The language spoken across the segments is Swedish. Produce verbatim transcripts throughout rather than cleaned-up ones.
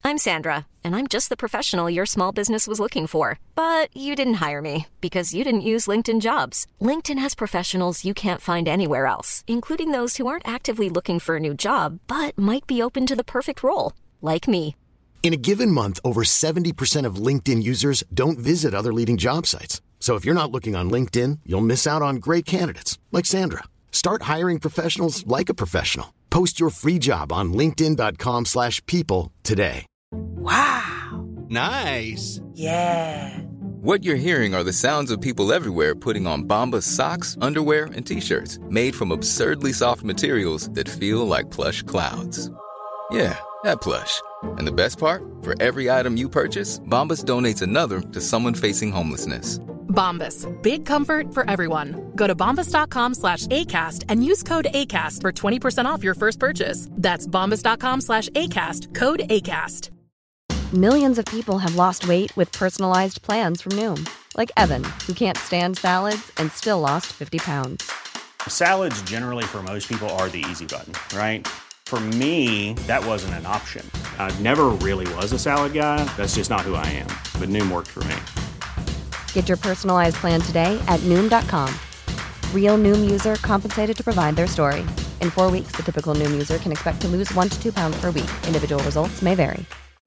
I'm Sandra, and I'm just the professional your small business was looking for. But you didn't hire me because you didn't use LinkedIn Jobs. LinkedIn has professionals you can't find anywhere else, including those who aren't actively looking for a new job, but might be open to the perfect role, like me. In a given month, over seventy percent of LinkedIn users don't visit other leading job sites. So if you're not looking on LinkedIn, you'll miss out on great candidates like Sandra. Start hiring professionals like a professional. Post your free job on linkedin dot com slash people today. Wow. Nice. Yeah. What you're hearing are the sounds of people everywhere putting on Bombas socks, underwear, and T-shirts made from absurdly soft materials that feel like plush clouds. Yeah, that plush. And the best part? For every item you purchase, Bombas donates another to someone facing homelessness. Bombas. Big comfort for everyone. Go to bombas.com slash ACAST and use code ACAST for twenty percent off your first purchase. That's bombas.com slash ACAST. Code ACAST. Millions of people have lost weight with personalized plans from Noom. Like Evan, who can't stand salads and still lost fifty pounds. Salads generally for most people are the easy button, right? For me, that wasn't an option. I never really was a salad guy. That's just not who I am. But Noom worked for me. Get your personalized plan today at Noom dot com. Real Noom user compensated to provide their story. In four weeks, the typical Noom user can expect to lose one to two pounds per week. Individual results may vary.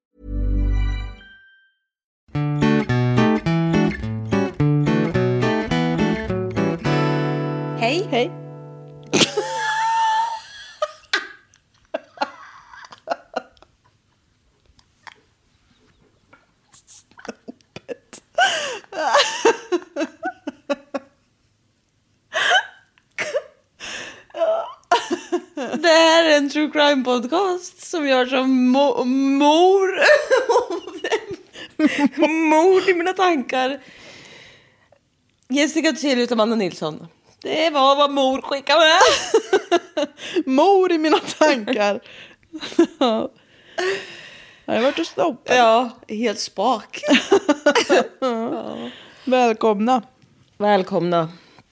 Hej. Hej. Det här är en true crime podcast som gör som mo- mor mord i mina tankar. Jessica Thysell och Amanda Nilsson. Det var vad mor skickade med. Mor i mina tankar. Jag har varit och stoppat. Ja, helt spak. Ja. Välkomna. Välkomna.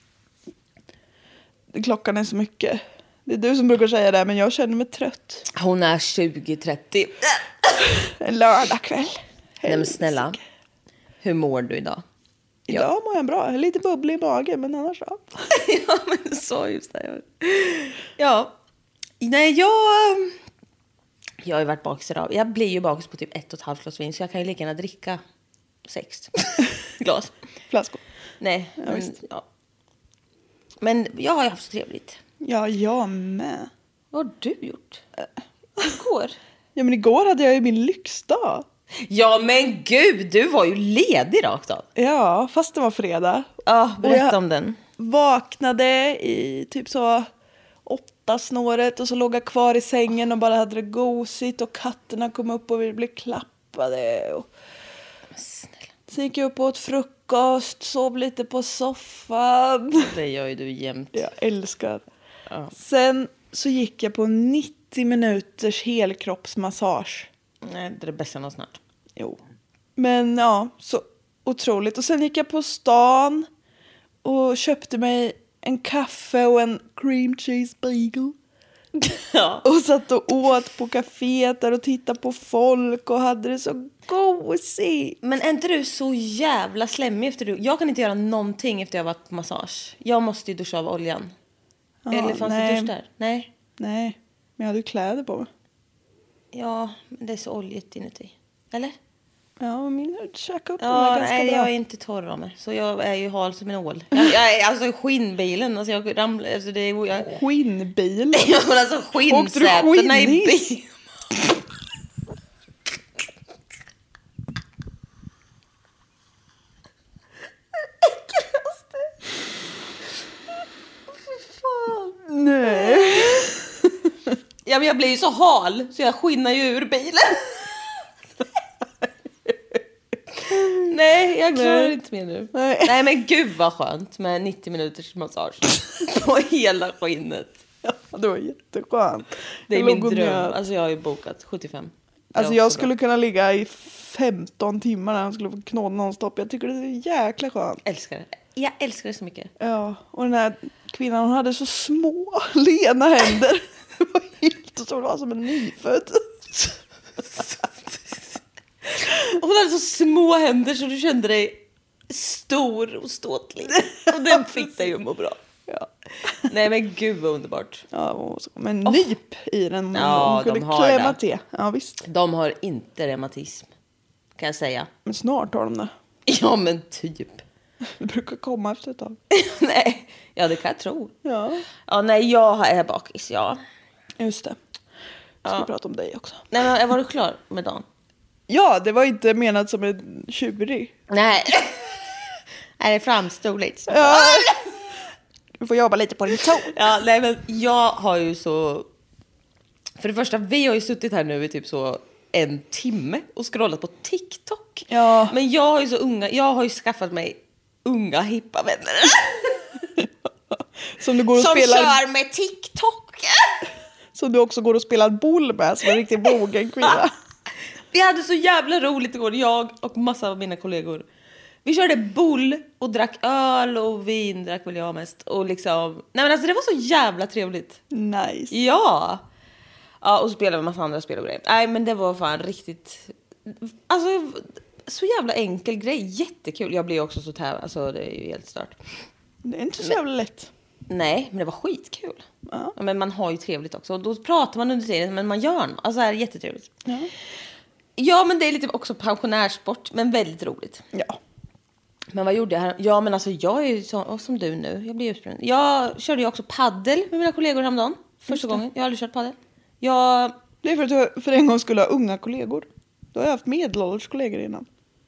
Klockan är så mycket. Det är du som brukar säga det, men jag känner mig trött. Hon är tjugo trettio. En lördagkväll. Nej men snälla. Hur mår du idag? Idag mår jag bra. Lite bubblig i magen, men annars så. Ja, men så just det. Ja. Nej, jag... Jag har ju varit bakis idag. Jag blir ju bakis på typ ett och ett halvt glas vin. Så jag kan ju lika gärna dricka sex glas. Flaskor. Nej, ja, men, visst. Ja. Men jag har ju haft så trevligt. Ja, jag med. Vad har du gjort? Igår? Ja, men igår hade jag ju min lyxdag. Ja, men gud, du var ju ledig rakt av. Ja, fast det var fredag. Ja, berätta om den. Vaknade i typ så åtta snåret och så låg jag kvar i sängen och bara hade det gosigt och katterna kom upp och vi blev klappade. Och... Så gick jag upp och åt frukost, sov lite på soffan. Det gör ju du jämt. Jag älskar. Ja. Sen så gick jag på nittio minuters helkroppsmassage. Nej, det är det bästa någon snart. Jo. Men ja, så otroligt. Och sen gick jag på stan och köpte mig en kaffe och en cream cheese bagel. Ja. Och satt och åt på kaféet där och tittade på folk och hade det så gosigt. Men är inte du så jävla slemmig efter du? Jag kan inte göra någonting efter jag varit på massage. Jag måste ju duscha av oljan. Ja, Eller fanns nej. det dusch där? Nej. Nej, men jag hade ju kläder på mig. Ja, men det är så oljigt inuti. Eller? Ja, min käka upp Ja, ganska nej, bra. jag är inte torr av mig. Så jag är ju hal som en ål. Jag, jag är alltså skinnbilen. Alltså jag ramlar... Alltså det är, jag... Skinnbilen? Ja, men alltså skinnsätena i bilen. Nej. Ja, men jag blir ju så hal så jag skinnar ju ur bilen. Nej, jag klarar Nej. inte mer nu. Nej. Nej, men gud vad skönt med nittio minuters massage på hela skinnet. Ja, det var jätteskönt. Det är Jag min låg och dröm. njöt. Alltså jag har ju bokat sjuttiofem. Det är Alltså också jag bra. skulle kunna ligga i femton timmar när jag skulle få knåda nonstop. Jag tycker det är så jäkla skönt. Älskar det. Jag älskar det så mycket. Ja, och den här kvinnan, hon hade så små, lena händer. Det var helt så, det var som en nyfödd. Hon hade så små händer så du kände dig stor och ståtlig. Och den fick dig att må bra. Ja. Nej men gud vad underbart. Ja, men nyp i den. Ja, de de har klämma det. till. Ja, visst. De har inte reumatism, kan jag säga. Men snart har de det. Ja men typ. Det brukar komma efter ett tag. Nej, ja det kan jag tro. Ja. Ja, nej jag är bakis, ja. Just det. Jag ska Ja. prata om dig också. Nej men var du klar med dagen? Ja, det var inte menat som en tjurig. Nej. Nej, det framstod lite så. Ja. Du får jobba lite på din ton. Ja, nej men jag har ju så... För det första, vi har ju suttit här nu i typ så en timme och scrollat på TikTok. Ja. Men jag har ju så unga, jag har ju skaffat mig unga hippa vänner. Som du går och Som spelar... kör med TikTok. Som du också går och spelar boll med, som en riktigt mogen kvinna. Vi hade så jävla roligt igår, jag och massa av mina kollegor. Vi körde boll och drack öl och vin, drack väl jag mest. Och liksom, nej men alltså det var så jävla trevligt. Nice. Ja. Ja, och så spelade vi en massa andra spel och grejer. Nej, men det var fan riktigt... Alltså, så jävla enkel grej. Jättekul. Jag blir också så täv... Alltså, det är ju helt stört. Det är inte så jävla lätt. Nej, men det var skitkul. Ja. Men man har ju trevligt också. Och då pratar man under tiden, men man gör något. Alltså, det är jättetrevligt. Ja. Ja, men det är lite också pensionärsport, men väldigt roligt. Ja. Men vad gjorde jag här? Ja, men alltså jag är ju så, som du nu. Jag blir utsprungen. Jag körde ju också paddel med mina kollegor häromdagen. Första gången. Jag har aldrig kört paddel. Jag... Det är för att du för en gång skulle ha unga kollegor. Du har haft medelålders kollegor innan.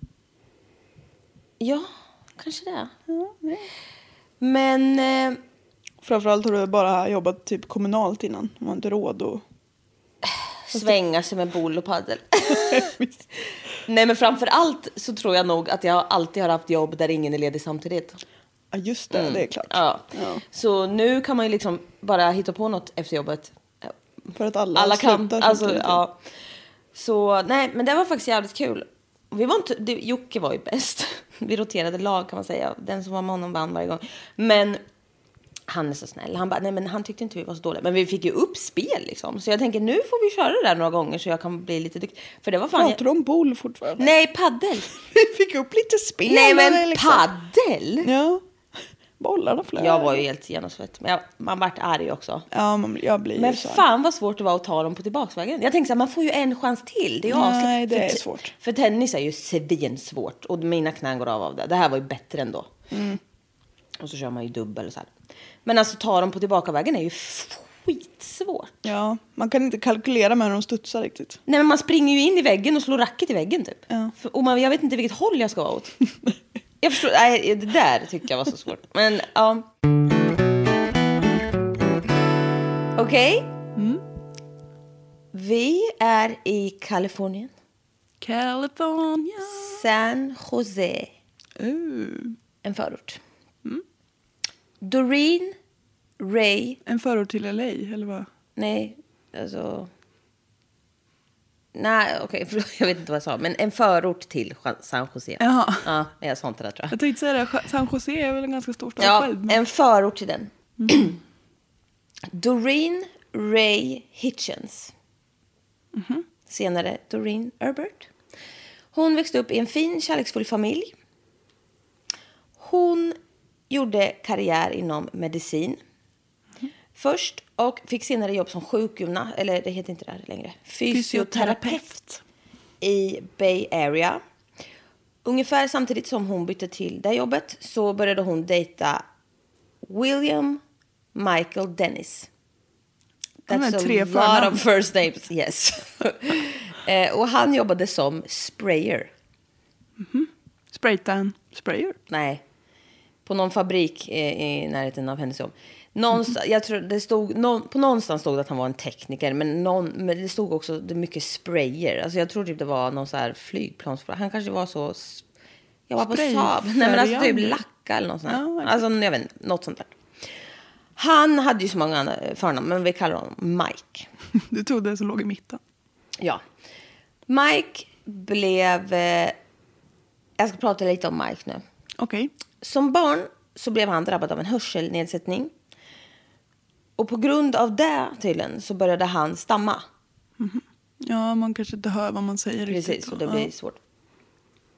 Ja, kanske det. Ja, nej. Men... Eh... Framförallt har du bara jobbat typ kommunalt innan. Man har inte råd att... svänga sig med boll och paddel. Nej, men framför allt så tror jag nog att jag alltid har haft jobb där ingen är ledig samtidigt. Ja, just det. Mm. Det är klart. Ja. Ja. Så nu kan man ju liksom bara hitta på något efter jobbet. För att alla, Alla kan. slutar Alltså, samtidigt. ja. Så nej, men det var faktiskt jävligt kul. Vi var inte, det, Jocke var ju bäst. Vi roterade lag kan man säga. Den som var med honom vann varje gång. Men han är så snäll. Han bara, nej men han tyckte inte vi var så dåliga. Men vi fick ju upp spel liksom. Så jag tänker, nu får vi köra det där några gånger så jag kan bli lite duktig. För det var fan... Pratar du om boll fortfarande? Nej, paddel. Vi fick upp lite spel. Nej, men liksom. paddel? Ja. Bollarna flög. Jag var ju helt genomsvett. Men jag, man vart arg också. Ja, man, jag blir Men ju så. fan vad svårt det var att ta dem på tillbaksvägen. Jag tänkte så här, man får ju en chans till. Det är ju Nej, avslut. det är för, svårt. För tennis är ju svinsvårt. Och mina knän går av av det. Det här var ju bättre ändå. Mm. Och så kör man ju dubbel och så här. Men alltså ta dem på tillbakavägen är ju skitsvårt. Ja, man kan inte kalkylera med hur de studsar riktigt. Nej, men man springer ju in i väggen och slår racket i väggen typ. Ja. För, och man, jag vet inte vilket håll jag ska vara åt. Jag förstår, nej, det där tycker jag var så svårt. Men ja. Okej. Okay. Mm. Vi är i Kalifornien. California. San Jose. Uh. En förort. Mm. Doreen Ray. En förort till L A, eller vad? Nej, alltså... Nej, okej, okay, jag vet inte vad jag sa. Men en förort till San Jose. Jaha. Ja, jag sa inte det, tror jag. Jag tänkte säga det, San Jose är väl en ganska stor stad ja, själv. Men... en förort till den. Mm. Doreen Ray Hitchens. Mm-hmm. Senare Doreen Herbert. Hon växte upp i en fin, kärleksfull familj. Hon gjorde karriär inom medicin. Mm. Först och fick senare jobb som sjukgymnast, eller det heter inte det här längre. Fysioterapeut i Bay Area. Ungefär samtidigt som hon bytte till det jobbet så började hon dejta William Michael Dennis. That's a tre lot förnamn. of first names, yes. eh, och han jobbade som sprayer. Mm-hmm. Spraytan sprayer? Nej, på någon fabrik i, i närheten av hennes jobb. Någonstans, jag tror det stod, någon, på någonstans stod det att han var en tekniker, men, någon, men det stod också det mycket sprayer. Alltså jag tror typ det var någon så här flygplansspray. Han kanske var så, jag var på Saab. Nej, men alltså typ lacka eller något sånt där. Ja, alltså jag vet inte, något sånt där. Han hade ju så många andra förnamn, men vi kallar honom Mike. Du tog det som låg i mitten. Ja. Mike blev... Eh, jag ska prata lite om Mike nu. Okej. Okay. Som barn så blev han drabbad av en hörselnedsättning. Och på grund av det tydligen så började han stamma. Mm-hmm. Ja, man kanske inte hör vad man säger. Precis, riktigt. och det blir ja. svårt.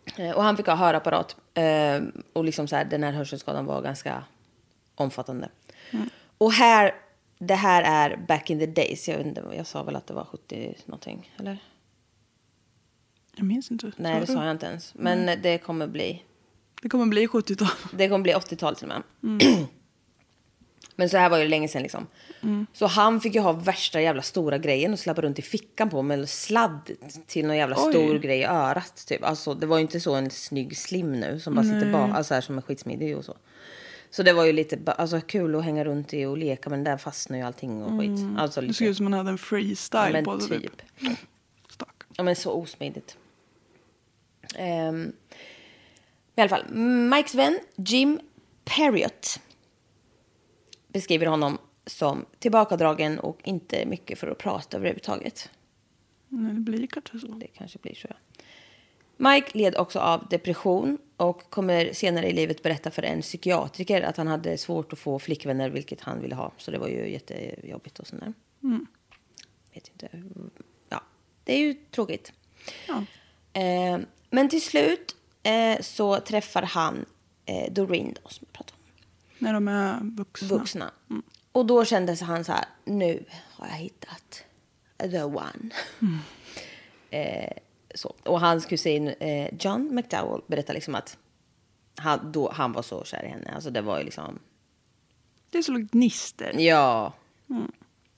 Och han fick ha hörapparat. Eh, och liksom så här, den här hörselskadan var ganska omfattande. Mm. Och här, det här är back in the days. Jag vet inte, jag sa väl att det var sjuttio någonting, eller? Jag minns inte. Nej, det sa jag inte ens. Men mm. det kommer bli... Det kommer bli sjuttiotal. Det kommer bli åttiotal till och med. Mm. Men så här var ju länge sedan liksom. Mm. Så han fick ju ha värsta jävla stora grejen och slappa runt i fickan på med sladd till någon jävla Oj. stor grej i örat typ. Alltså det var ju inte så en snygg slim nu som bara Nej. sitter bara alltså här som en skitsmidig och så. Så det var ju lite alltså kul att hänga runt i och leka, men där fastnar ju allting och skit. Mm. Alltså lite. Det ser ut som man hade en freestyle ja, på det typ. typ. Stack. Ja, men så osmidigt. Um, I alla fall, Mikes vän Jim Perriott beskriver honom som tillbakadragen och inte mycket för att prata överhuvudtaget. Nej, det blir kanske så. Det kanske blir så, ja. Mike led också av depression och kommer senare i livet berätta för en psykiatriker att han hade svårt att få flickvänner, vilket han ville ha. Så det var ju jättejobbigt och sådär. Mm. Vet inte. Ja, det är ju tråkigt. Ja. Eh, men till slut eh, så träffar han eh, Doreen då, som jag pratade om. När de är vuxna. vuxna. Mm. Och då kändes han så här, nu har jag hittat the one. Mm. eh, så. Och hans kusin eh, John McDowell berättar liksom att han, då, han var så kär i henne. Alltså det var ju liksom... Det är så gnister. Ja. Mm.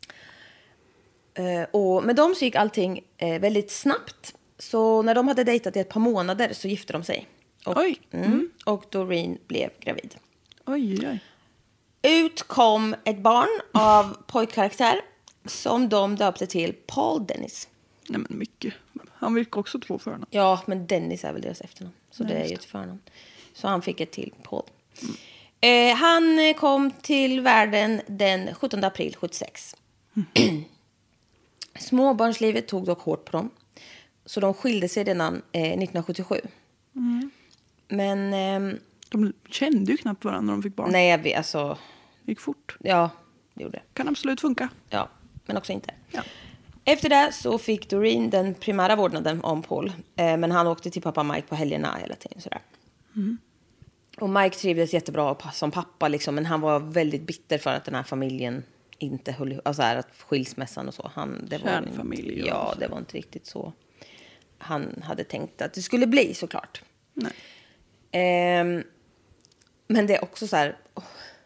Eh, och med dem så gick allting eh, väldigt snabbt. Så när de hade dejtat i ett par månader så gifte de sig. Och, oj. Mm, mm. och Doreen blev gravid. Oj, oj. Ut kom ett barn av pojkkaraktär som de döpte till Paul Dennis. Nej, men mycket. Han fick också två förnamn. Ja, men Dennis är väl deras efternamn. Så Nej, det är ju ett förnamn. Så han fick ett till Paul. Mm. Eh, han kom till världen den sjuttonde april sjuttiosex. Mm. Småbarnslivet tog dock hårt på dem. Så de skilde sig redan eh, nittonhundrasjuttiosju. Mm. Men... Eh, de kände ju knappt varandra när de fick barn. Nej, jag vet, alltså... Det gick fort. Ja, det gjorde det. Kan absolut funka. Ja, men också inte. Ja. Efter det så fick Doreen den primära vårdnaden om Paul. Eh, men han åkte till pappa Mike på helgerna hela tiden. Sådär. Mm. Och Mike trivdes jättebra som pappa. Liksom, men han var väldigt bitter för att den här familjen inte höll... Alltså här, att skilsmässan och så. Han, det var Kärnfamilj. Inte, ja, det var inte riktigt så han hade tänkt att det skulle bli, såklart. Nej. Eh, men det är också så här... Oh,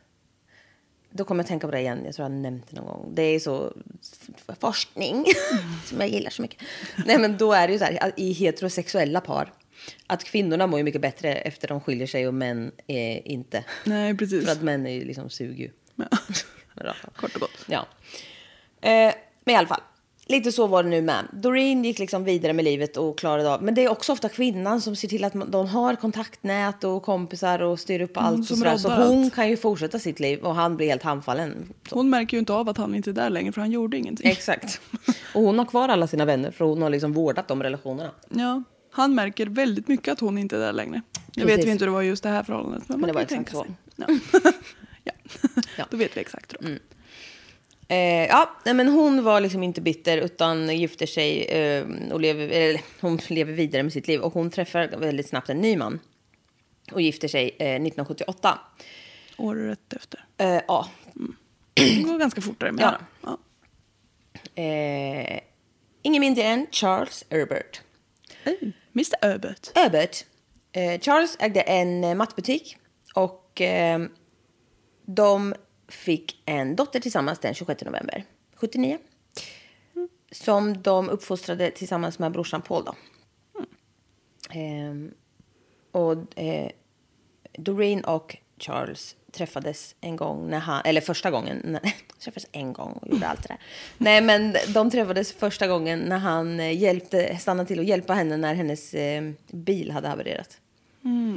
då kommer jag tänka på det igen. Jag tror jag har nämnt det någon gång. Det är så forskning mm. som jag gillar så mycket. Nej, men då är det ju så här i heterosexuella par att kvinnorna mår ju mycket bättre efter de skiljer sig och män är inte. Nej, precis. För att män är ju liksom suger. Ja. Kort och gott. Ja. Eh, men i alla fall. Lite så var det nu med. Doreen gick liksom vidare med livet och klarade av. Men det är också ofta kvinnan som ser till att de har kontaktnät och kompisar och styr upp allt. Mm, och sådär. Så hon kan ju fortsätta sitt liv och han blir helt handfallen. Så. Hon märker ju inte av att han inte är där längre för han gjorde ingenting. Exakt. Och hon har kvar alla sina vänner för hon har liksom vårdat de relationerna. Ja, han märker väldigt mycket att hon inte är där längre. Jag vet vi inte hur det var just det här förhållandet. Men, men det var exakt så. Ja. ja. ja, då vet vi exakt då. Mm. Eh, ja, men hon var liksom inte bitter utan gifter sig eh, och lever, eller, hon lever vidare med sitt liv. Och hon träffar väldigt snabbt en ny man och gifter sig eh, nittonhundrasjuttioåtta. Året efter. Eh, ja. Mm. Det går ganska fortare med ja. ja. eh, Ingen mindre än Charles Herbert. Mm. mister Herbert. Herbert. Eh, Charles ägde en eh, mattbutik och eh, de fick en dotter tillsammans den tjugosjätte november sjuttionio. Mm. Som de uppfostrade tillsammans med brorsan Paul då. Mm. Eh, och eh, Doreen och Charles träffades en gång när han, eller första gången, när, träffades en gång och gjorde allt det där. Nej, men de träffades första gången när han hjälpte, stannade till och hjälpa henne när hennes eh, bil hade havererat. Mm.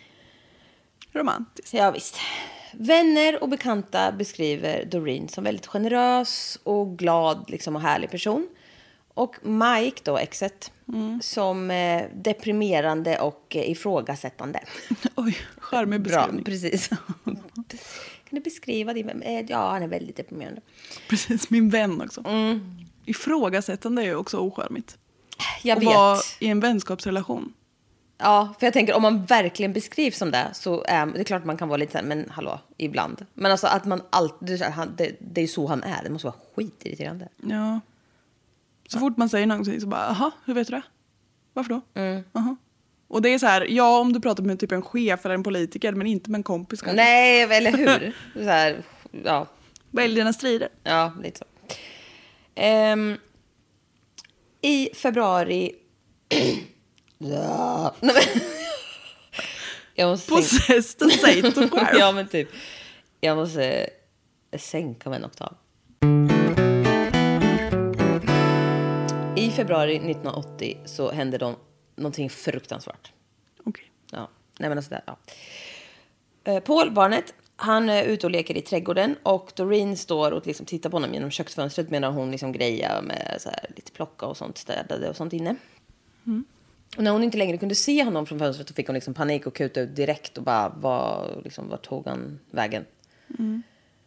Romantiskt. Ja, visst. Vänner och bekanta beskriver Doreen som väldigt generös och glad liksom, och härlig person. Och Mike då, exet, mm. som eh, deprimerande och eh, ifrågasättande. Oj, charmig beskrivning. Bra, precis. Kan du beskriva det? Ja, han är väldigt deprimerande. Precis, min vän också. Mm. Ifrågasättande är ju också ocharmigt. Jag och vet. vara i en vänskapsrelation. Ja, för jag tänker om man verkligen beskrivs som det så är det är klart att man kan vara lite så här, men hallå, ibland. Men alltså att man alltid, det, det är så han är, det måste vara skitirriterande. Ja. Så fort man säger någonting så bara, aha, hur vet du det? Varför då? Mm. Aha. Och det är så här, ja om du pratar med typ en chef eller en politiker, men inte med en kompis kanske. Nej, eller hur? Så här, ja. Välj dina strider. Ja, lite så. Um, I februari... ja. Nej, men... jag måste Possessed och säg det själv. Ja, men typ. Jag måste sänka mig en oktav. I februari nittonhundraåttio så hände de någonting fruktansvärt. Okej. Okay. Ja, nej men alltså där, ja. Eh, Paul, barnet, han är ute och leker i trädgården och Doreen står och liksom tittar på honom genom köksfönstret medan hon liksom grejar med så här, lite plocka och sånt, städade och sånt inne. Mm. Och när hon inte längre kunde se honom från fönstret så fick hon liksom panik och kuta ut direkt och bara, var, liksom, var tog han vägen? Mm.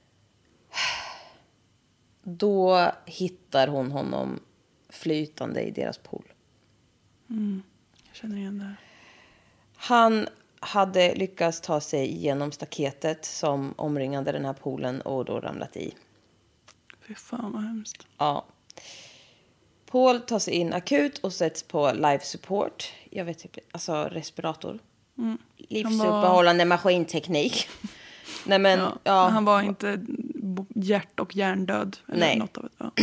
Då hittar hon honom flytande i deras pool. Mm. Jag känner igen det. Han hade lyckats ta sig igenom staketet som omringade den här poolen och då ramlat i. Fy fan vad hemskt. Ja. Paul tar sig in akut och sätts på life support. Jag vet typ, alltså respirator. Mm. Livsuppehållande var... maskinteknik. Nej, men, ja, ja. Han var inte hjärt- och hjärndöd. Eller Nej. Något av det. Ja.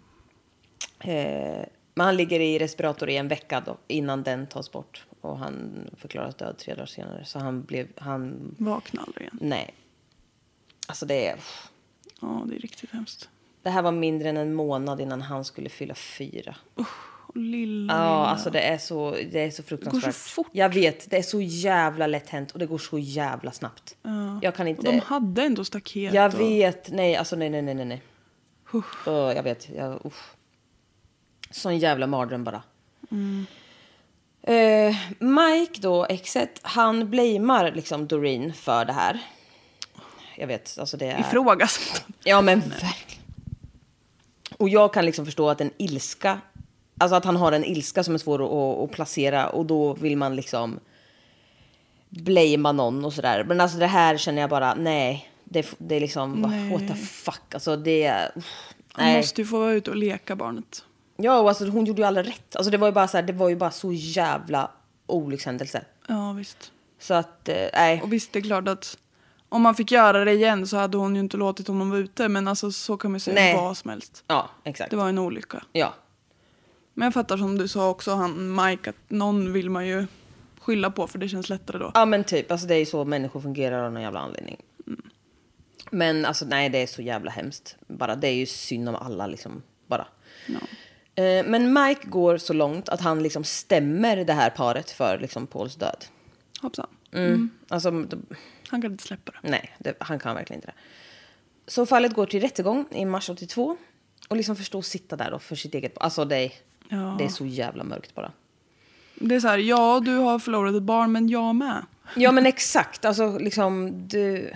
eh, men han ligger i respirator i en vecka då, innan den tas bort. Och han förklaras död tre dagar senare. Så han blev... Han... Vaknade aldrig igen. Nej. Alltså det är... Ja, det är riktigt hemskt. Det här var mindre än en månad innan han skulle fylla fyra. Uh, lilla, ja, lilla. alltså det är så, det är så fruktansvärt. Det går så fort. Jag vet, det är så jävla lätt hänt och det går så jävla snabbt. Ja. Jag kan inte... Och de hade ändå staket. Jag och... vet, nej, alltså nej, nej, nej, nej. Uh. Uh, jag vet, jag, uh. Sån jävla mardröm bara. Mm. Uh, Mike då, exet, han blamear liksom Doreen för det här. Jag vet, alltså det är... Ifrågasatt. Ja, men verkligen. Och jag kan liksom förstå att en ilska, alltså att han har en ilska som är svår att, att placera och då vill man liksom blamea någon och sådär. Men alltså det här känner jag bara, nej, det, det är liksom, nej. What the fuck, alltså det är... Uh, han måste ju få vara ute och leka barnet. Ja, och alltså hon gjorde ju aldrig rätt. Alltså det var ju bara så här, det var ju bara så jävla olyckshändelse. Ja, visst. Så att, nej. Eh, och visst, det är klart att om man fick göra det igen så hade hon ju inte låtit honom vara ute. Men alltså så kan man säga nej. Vad som helst. Ja, exakt. Det var en olycka. Ja. Men jag fattar som du sa också, han, Mike, att någon vill man ju skylla på för det känns lättare då. Ja, men typ. Alltså det är ju så människor fungerar av någon jävla anledning. Mm. Men alltså nej, det är så jävla hemskt. Bara, det är ju synd om alla liksom, bara. Ja. Eh, men Mike går så långt att han liksom stämmer det här paret för liksom Pauls död. Hoppsan. Mm. Mm. Alltså, då, han kan inte släppa det. Nej, det, han kan verkligen inte det. Så fallet går till rättegång i mars åttiotvå. Och liksom förstå sitta där då för sitt eget... Alltså det är, ja. Det är så jävla mörkt bara. Det är så här, ja du har förlorat ett barn men jag med. Ja men exakt, alltså liksom du...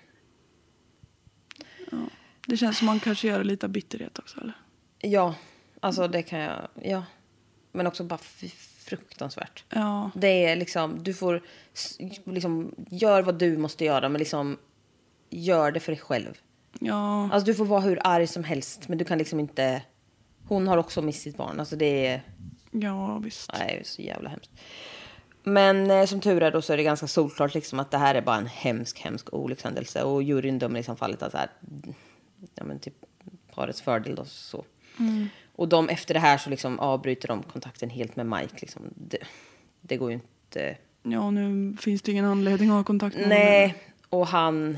Ja. Det känns som man kanske gör lite bitterhet också eller? Ja, alltså det kan jag... Ja. Men också bara fruktansvärt. Ja. Det är liksom, du får liksom, gör vad du måste göra men liksom gör det för dig själv. Ja. Alltså du får vara hur arg som helst men du kan liksom inte, hon har också mist sitt barn. Alltså det är... Ja, visst. Nej, det är så jävla hemskt. Men eh, som tur är då så är det ganska solklart liksom att det här är bara en hemsk, hemsk olyckshändelse. Och juryn dömer liksom fallet att så här, ja men typ parets fördel och så. Mm. Och de efter det här så liksom avbryter de kontakten helt med Mike liksom. Det, det går ju inte... Ja, nu finns det ingen anledning att ha kontakt med Nej, honom. och han...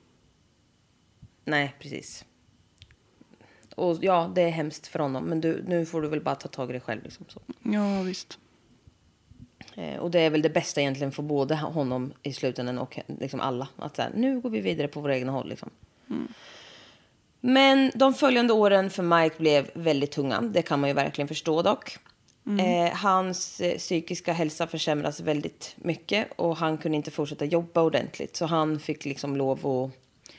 Nej, precis. Och ja, det är hemskt för honom. Men du, nu får du väl bara ta tag i det själv liksom så. Ja, visst. Eh, och det är väl det bästa egentligen för både honom i slutändan och liksom alla. Att så här, nu går vi vidare på våra egna håll liksom. Mm. Men de följande åren för Mike blev väldigt tunga. Det kan man ju verkligen förstå dock. Mm. Eh, hans eh, psykiska hälsa försämras väldigt mycket. Och han kunde inte fortsätta jobba ordentligt. Så han fick liksom lov att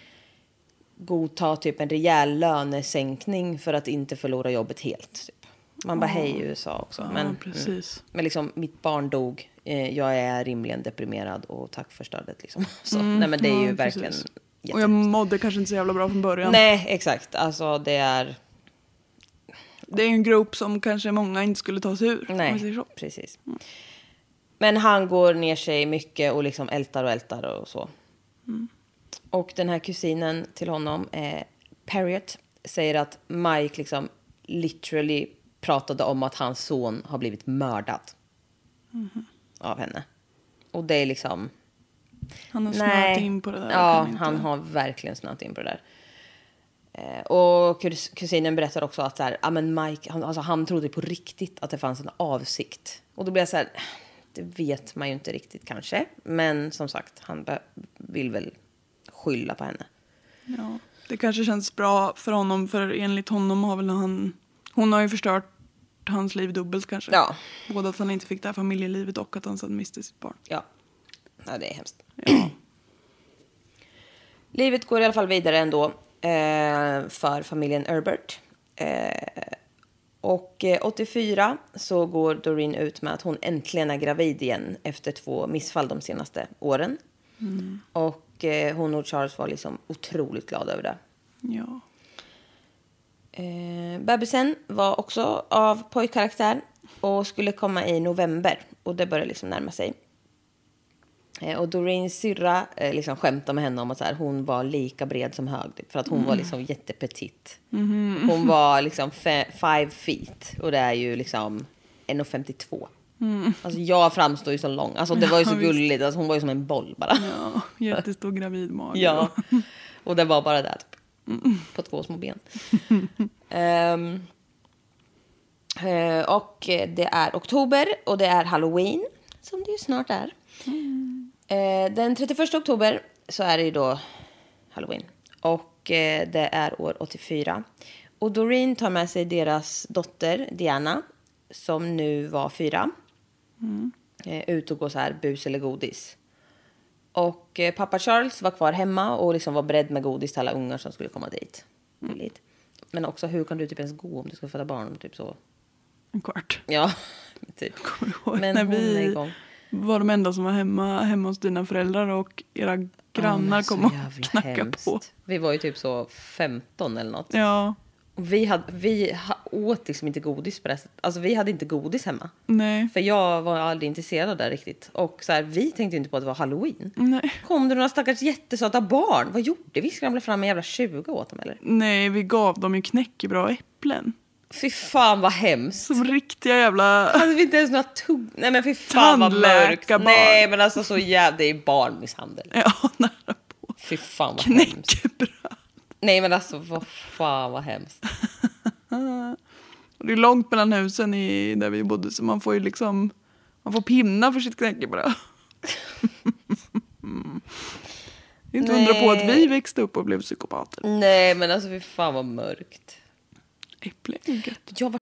godta typ en rejäl lönesänkning för att inte förlora jobbet helt. Typ. Man bara, hej i U S A också. Ja, men, precis. Mm, men liksom, mitt barn dog. Eh, jag är rimligen deprimerad och tack för stödet. Liksom. Så, mm, nej, men det är ju ja, verkligen jättehemskt. Och jag mådde kanske inte så jävla bra från början. Nej, exakt. Alltså, det är... Det är en grupp som kanske många inte skulle ta sig ur. Nej, precis. Mm. Men han går ner sig mycket och liksom ältar och ältar och så. Mm. Och den här kusinen till honom, eh, Parrot, säger att Mike liksom literally pratade om att hans son har blivit mördad mm. av henne. Och det är liksom... Han har snöat in på det där. Ja, han har verkligen snöat in på det där. Eh, och kus- kusinen berättar också att så här, ja, men Mike, han, alltså, han trodde på riktigt att det fanns en avsikt. Och då blir jag så här, det vet man ju inte riktigt kanske. Men som sagt, han be- vill väl skylla på henne. Ja, det kanske känns bra för honom, för enligt honom har väl han, hon har ju förstört hans liv dubbelt kanske. Ja. Både att han inte fick det här familjelivet och att han sedan miste sitt barn. Ja, ja det är hemskt. Ja. Livet går i alla fall vidare ändå eh, för familjen Herbert. Eh, och eh, åttiofyra så går Doreen ut med att hon äntligen är gravid igen efter två missfall de senaste åren. Mm. Och eh, hon och Charles var liksom otroligt glada över det. Ja. Eh, bebisen var också av pojkkaraktär och skulle komma i november. Och det började liksom närma sig. Eh, och Doreens syrra eh, liksom skämtade med henne om att så här, hon var lika bred som hög. För att hon mm. var liksom jättepetit. Mm. Hon var liksom fe- five feet. Och det är ju liksom en komma femtiotvå. Mm. Alltså jag framstår ju så lång. Alltså det var ju så ja, gulligt. Alltså, hon var ju som en boll bara. Ja, jättestor gravidmage. Ja, och det var bara där typ. Mm. På två små ben. um, uh, och det är oktober och det är Halloween, som det ju snart är. Mm. Uh, den trettioförsta oktober så är det ju då Halloween. Och uh, det är år åttiofyra. Och Doreen tar med sig deras dotter Diana, som nu var fyra. Mm. Uh, ut och gå så här bus eller godis. Och eh, pappa Charles var kvar hemma och liksom var beredd med godis till alla ungar som skulle komma dit. Mm. Men också, hur kan du typ ens gå om du ska föda barn? Typ så. En kvart. Ja, typ. Men när hon vi är igång. Var de enda som var hemma, hemma hos dina föräldrar och era grannar oh, kom och knackade hemskt. På. Vi var ju typ så femton eller något. Ja. Vi, hade, vi ha, åt liksom inte godis på det sättet. Alltså vi hade inte godis hemma. Nej. För jag var aldrig intresserad av det riktigt. Och så här, vi tänkte inte på att det var Halloween. Nej. Kom det några stackars jättesöta barn? Vad gjorde vi? Skramlade fram en jävla tjugo åt dem eller? Nej, vi gav dem ju knäckebra äpplen. Fy fan vad hemskt. Som riktiga jävla... Hade vi inte ens några tugg... Nej men fy fan vad mörkt. Barn. Nej men alltså så jävla... Det är barnmisshandel. Ja, nära på. Fy fan vad knäckebröd. Hemskt. Nej men alltså vad fan vad hemskt. Det är långt mellan husen i, där vi bodde, så man får ju liksom, man får pinna för sitt knäckebröd. Mm. Det är inte undra på att vi växte upp och blev psykopater. Nej men alltså fy fan vad mörkt. Äpple är gött. Jag var...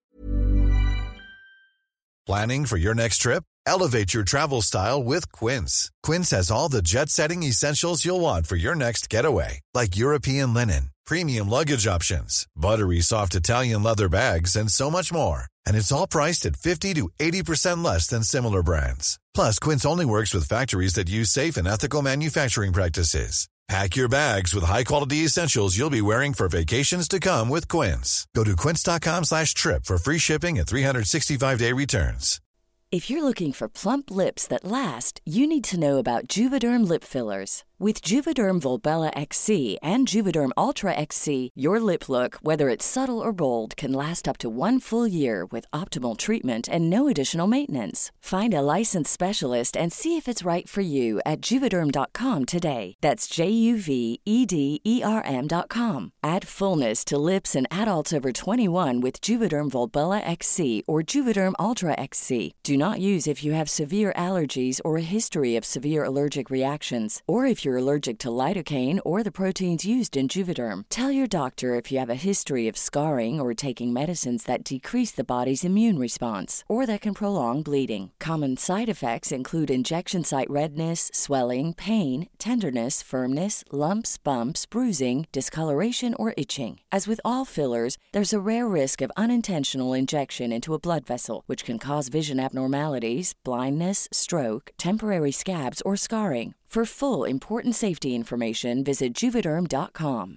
Planning for your next trip? Elevate your travel style with Quince. Quince has all the jet-setting essentials you'll want for your next getaway, like European linen, premium luggage options, buttery soft Italian leather bags, and so much more. And it's all priced at fifty to eighty percent less than similar brands. Plus, Quince only works with factories that use safe and ethical manufacturing practices. Pack your bags with high-quality essentials you'll be wearing for vacations to come with Quince. Go to quince.com slash trip for free shipping and three sixty-five day returns. If you're looking for plump lips that last, you need to know about Juvederm lip fillers. With Juvederm Volbella X C and Juvederm Ultra X C, your lip look, whether it's subtle or bold, can last up to one full year with optimal treatment and no additional maintenance. Find a licensed specialist and see if it's right for you at juvederm dot com today. That's J U V E D E R M dot com. Add fullness to lips in adults over twenty-one with Juvederm Volbella X C or Juvederm Ultra X C. Do not use if you have severe allergies or a history of severe allergic reactions, or if you're you're allergic to lidocaine or the proteins used in Juvederm. Tell your doctor if you have a history of scarring or taking medicines that decrease the body's immune response or that can prolong bleeding. Common side effects include injection site redness, swelling, pain, tenderness, firmness, lumps, bumps, bruising, discoloration, or itching. As with all fillers, there's a rare risk of unintentional injection into a blood vessel, which can cause vision abnormalities, blindness, stroke, temporary scabs, or scarring. For full, important safety information, visit Juvederm dot com.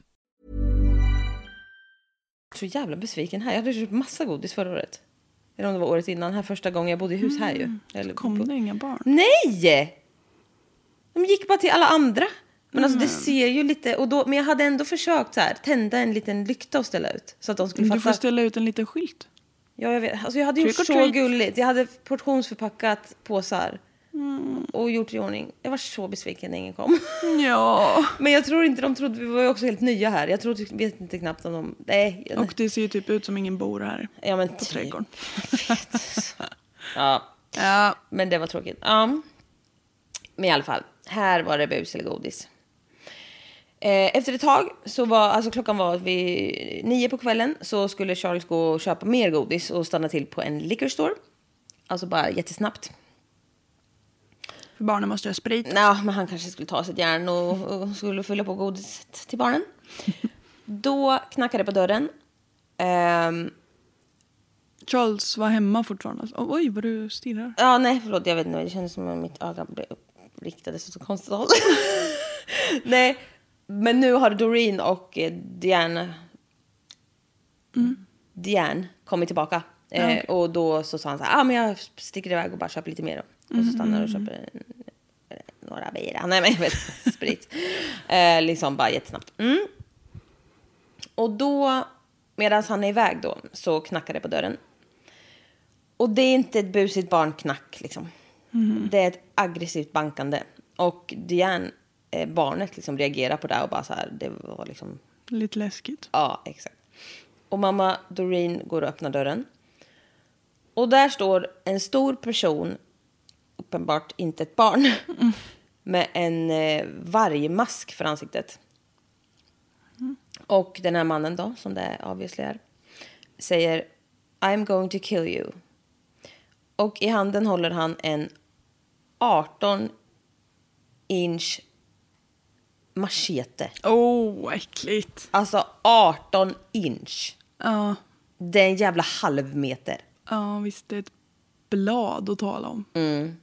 Så jävla besviken här. Jag hade köpt massa godis förra året. Eller om det var året innan. Här första gången jag bodde i hus här ju. Eller Kom på... det inga barn? Nej! De gick bara till alla andra. Men alltså det ser ju lite... Och då, men jag hade ändå försökt så här, tända en liten lykta och ställa ut. Så att de skulle fatta. Du får ställa ut en liten skylt. Ja, jag vet. Alltså jag hade gjort så treat. Gulligt. Jag hade portionsförpackat påsar. Mm. Och gjort i ordning. Jag var så besviken när ingen kom. Ja. Men jag tror inte de trodde... Vi var ju också helt nya här. Jag tror, vet inte knappt om de... Nej. Och det ser ju typ ut som ingen bor här. Ja, men på trädgården. Ja. Ja. Men det var tråkigt. Ja. Men i alla fall. Här var det bus eller godis. Eh, efter ett tag så var... Alltså klockan var vid nio på kvällen. Så skulle Charles gå och köpa mer godis. Och stanna till på en liquor store. Alltså bara jättesnabbt. För barnen måste ha sprit. Ja, men han kanske skulle ta sitt järn och, och skulle fylla på godis till barnen. Då knackade det på dörren. Um, Charles var hemma fortfarande. Oh, oj, vad du stirrar. Ja, nej, förlåt. Jag vet inte. Det kändes som att mitt öga blev riktades åt så konstigt håll. Nej, men nu har Doreen och Diane... Mm. Diane kommit tillbaka. Ah, okay. eh, och då så sa han så här, ah, men jag sticker iväg och bara köper lite mer. Och så stannar och köper en, några bira. Nej, men jag vet sprit. eh, liksom bara jättesnabbt. Mm. Och då, medan han är iväg då, så knackar det på dörren. Och det är inte ett busigt barnknack liksom. Mm. Det är ett aggressivt bankande. Och Diane, eh, barnet, liksom reagerar på det och bara så här, det var liksom... Lite läskigt. Ja, exakt. Och mamma Doreen går och öppnar dörren. Och där står en stor person, uppenbart inte ett barn, mm. med en eh, vargmask för ansiktet. Mm. Och den här mannen då, som det obviously är, säger I'm going to kill you. Och i handen håller han en arton inch machete. Åh, oh, äckligt. Alltså arton inch. Ja. Det är en jävla halvmeter. Ja, visst, det är ett blad att tala om. Mm.